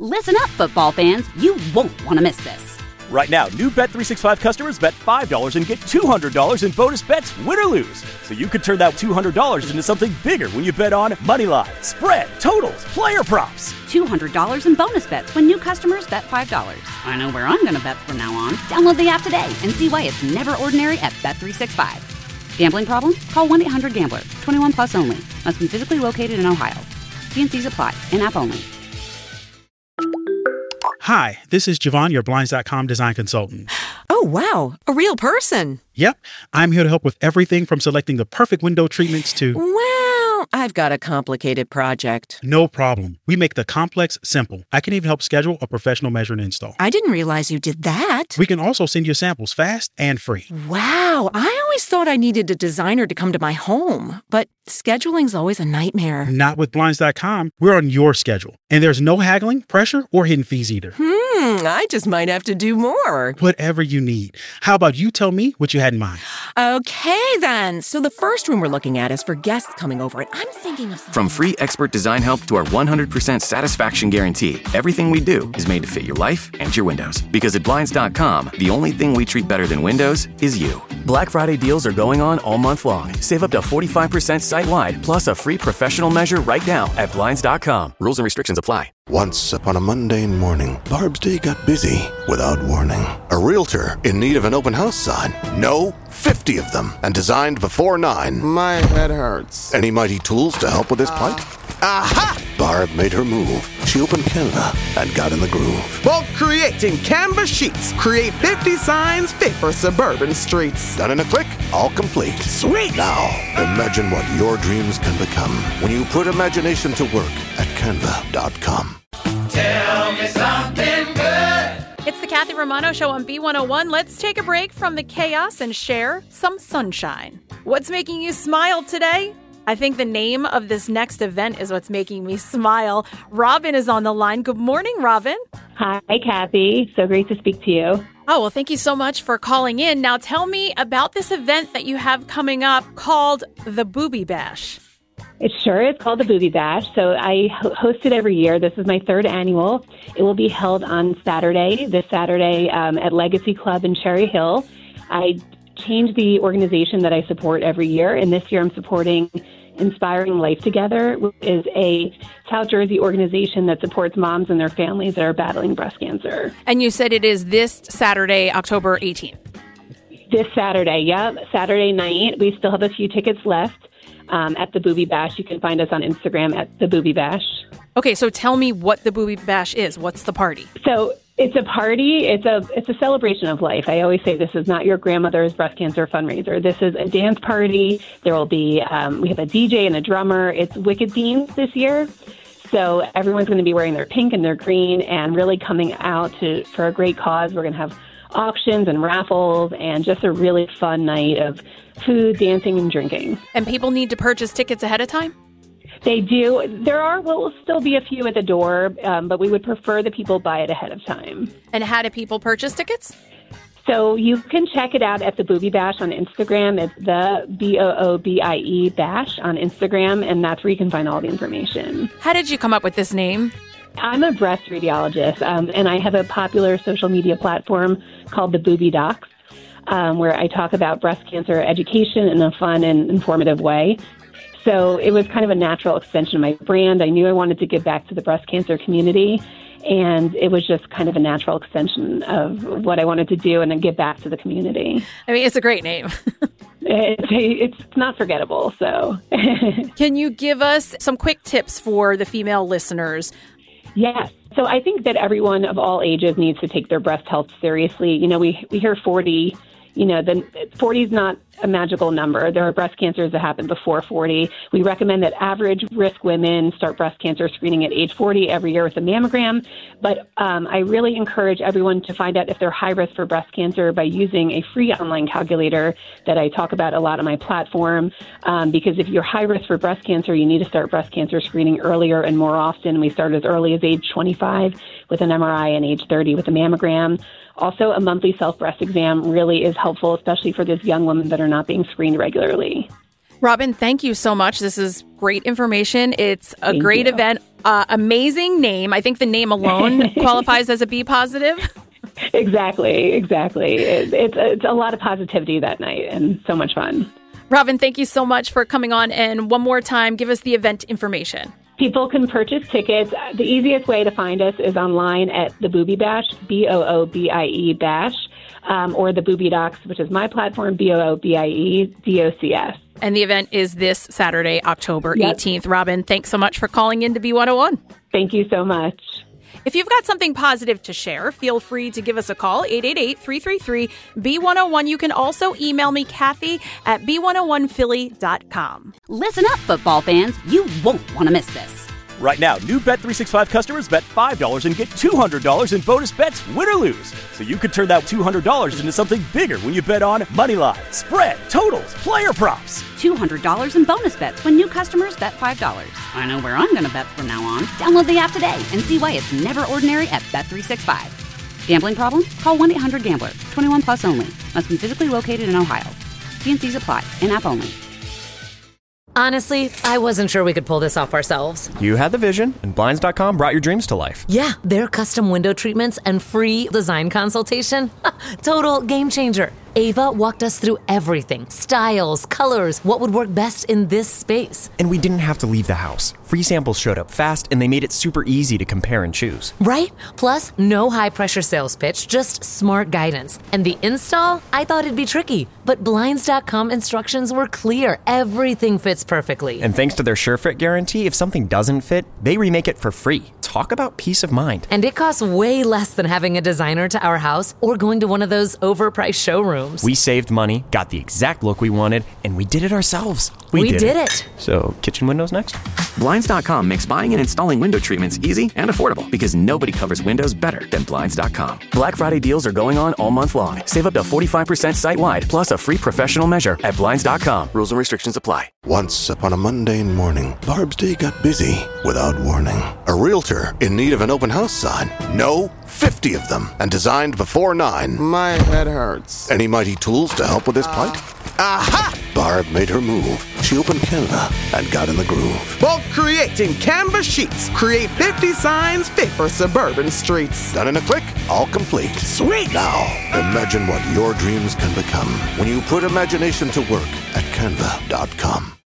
Listen up, football fans. You won't want to miss this. Right now, new Bet365 customers bet $5 and get $200 in bonus bets, win or lose. So you could turn that $200 into something bigger when you bet on money line, spread, totals, player props. $200 in bonus bets when new customers bet $5. I know where I'm going to bet from now on. Download the app today and see why it's never ordinary at Bet365. Gambling problem? Call 1-800-GAMBLER. 21 plus only. Must be physically located in Ohio. T&Cs apply. In-app only. Hi, this is Javon, your Blinds.com design consultant. Oh, wow. A real person. Yep. I'm here to help with everything from selecting the perfect window treatments to... Well, I've got a complicated project. No problem. We make the complex simple. I can even help schedule a professional measure and install. I didn't realize you did that. We can also send you samples fast and free. Wow. I always thought I needed a designer to come to my home, but scheduling's always a nightmare. Not with Blinds.com. We're on your schedule. And there's no haggling, pressure, or hidden fees either. I just might have to do more. Whatever you need. How about you tell me what you had in mind? Okay, then. So the first room we're looking at is for guests coming over, and I'm thinking of something... From free expert design help to our 100% satisfaction guarantee, everything we do is made to fit your life and your windows. Because at Blinds.com, the only thing we treat better than windows is you. Black Friday deals are going on all month long. Save up to 45% site-wide, plus a free professional measure right now at Blinds.com. Rules and restrictions apply. Once upon a mundane morning, Barb's day got busy without warning. A realtor in need of an open house sign. No, 50 of them, and designed before 9. My head hurts. Any mighty tools to help with this plight? Aha! Barb made her move. She opened Canva and got in the groove. Bulk creating Canva sheets. Create 50 signs fit for suburban streets. Done in a click, all complete. Sweet! Now, imagine what your dreams can become when you put imagination to work at Canva.com. Tell me something good. It's the Kathy Romano Show on B101. Let's take a break from the chaos and share some sunshine. What's making you smile today? I think the name of this next event is what's making me smile. Robin is on the line. Good morning, Robin. Hi, Kathy. So great to speak to you. Oh, well, thank you so much for calling in. Now tell me about this event that you have coming up called the Booby Bash. It sure is called the Booby Bash. So I host it every year. This is my third annual. It will be held on this Saturday at Legacy Club in Cherry Hill. I change the organization that I support every year, and this year I'm supporting Inspiring Life Together, which is a South Jersey organization that supports moms and their families that are battling breast cancer. And you said it is this Saturday, October 18th. This Saturday, yeah, Saturday night. We still have a few tickets left at the Booby Bash. You can find us on Instagram at the Booby Bash. Okay, so tell me what the Booby Bash is. What's the party? So it's a party. It's a celebration of life. I always say this is not your grandmother's breast cancer fundraiser. This is a dance party. There will be, we have a DJ and a drummer. It's Wicked themed this year. So everyone's going to be wearing their pink and their green and really coming out for a great cause. We're going to have auctions and raffles and just a really fun night of food, dancing, and drinking. And people need to purchase tickets ahead of time? They do. Will still be a few at the door, but we would prefer that people buy it ahead of time. And how do people purchase tickets? So you can check it out at the Booby Bash on Instagram. It's the BOOBIE Bash on Instagram, and that's where you can find all the information. How did you come up with this name? I'm a breast radiologist, and I have a popular social media platform called the Booby Docs, where I talk about breast cancer education in a fun and informative way. So it was kind of a natural extension of my brand. I knew I wanted to give back to the breast cancer community, and it was just kind of a natural extension of what I wanted to do and then give back to the community. I mean, it's a great name. It's not forgettable, so. Can you give us some quick tips for the female listeners? Yes. So I think that everyone of all ages needs to take their breast health seriously. You know, we hear 40, the 40 is not a magical number. There are breast cancers that happen before 40. We recommend that average risk women start breast cancer screening at age 40 every year with a mammogram. But I really encourage everyone to find out if they're high risk for breast cancer by using a free online calculator that I talk about a lot on my platform. Because if you're high risk for breast cancer, you need to start breast cancer screening earlier and more often. We start as early as age 25 with an MRI and age 30 with a mammogram. Also, a monthly self-breast exam really is helpful, especially for those young women that are not being screened regularly. Robin, thank you so much. This is great information. It's a great event Amazing name. I think the name alone qualifies as a B positive. Exactly. It's a lot of positivity that night and so much fun. Robin, thank you so much for coming on. And one more time, give us the event information. People can purchase tickets. The easiest way to find us is online at the Boobie Bash, BOOBIE Bash, or the Boobie Docs, which is my platform, BOOBIE DOCS. And the event is this Saturday, October 18th. Robin, thanks so much for calling in to B101. Thank you so much. If you've got something positive to share, feel free to give us a call, 888-333-B101. You can also email me, Kathy, at b101philly.com. Listen up, football fans. You won't want to miss this. Right now, new Bet365 customers bet $5 and get $200 in bonus bets, win or lose. So you could turn that $200 into something bigger when you bet on money line, spread, totals, player props. $200 in bonus bets when new customers bet $5. I know where I'm going to bet from now on. Download the app today and see why it's never ordinary at Bet365. Gambling problem? Call 1-800-GAMBLER. 21 plus only. Must be physically located in Ohio. T&Cs apply. In-app only. Honestly, I wasn't sure we could pull this off ourselves. You had the vision, and Blinds.com brought your dreams to life. Yeah, their custom window treatments and free design consultation. Total game changer. Ava walked us through everything. Styles, colors, what would work best in this space. And we didn't have to leave the house. Free samples showed up fast, and they made it super easy to compare and choose. Right? Plus, no high-pressure sales pitch, just smart guidance. And the install? I thought it'd be tricky. But Blinds.com instructions were clear. Everything fits perfectly. And thanks to their SureFit guarantee, if something doesn't fit, they remake it for free. Talk about peace of mind. And it costs way less than having a designer to our house or going to one of those overpriced showrooms. We saved money, got the exact look we wanted, and we did it ourselves. We did it. So, kitchen windows next? Blinds.com makes buying and installing window treatments easy and affordable because nobody covers windows better than Blinds.com. Black Friday deals are going on all month long. Save up to 45% site-wide, plus a free professional measure at Blinds.com. Rules and restrictions apply. Once upon a mundane morning, Barb's day got busy without warning. A realtor in need of an open house sign. No, 50 of them, and designed before 9. My head hurts. Any mighty tools to help with this plight? Aha! Barb made her move. She opened Canva and got in the groove. Bulk creating Canva sheets. Create 50 signs fit for suburban streets. Done in a click, all complete. Sweet! Now, imagine what your dreams can become when you put imagination to work at Canva.com.